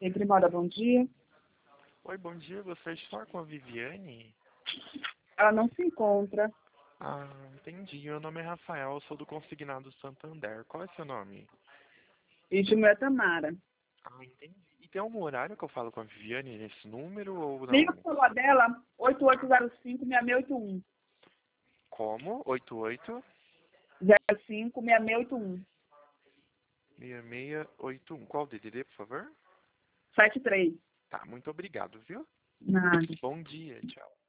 Sempre Moda, bom dia. Oi, bom dia. Gostaria de falar com a Viviane? Ela não se encontra. Ah, entendi. Meu nome é Rafael, eu sou do Consignado Santander. Qual é seu nome? E meu é Tamara. Ah, entendi. E tem algum horário que eu falo com a Viviane nesse número ou Liga não? o celular dela, 8805-6681. Como? 88 05-6681. 6681. Qual o DDD, por favor? 73. Tá, muito obrigado, viu? Nada. Bom dia, tchau.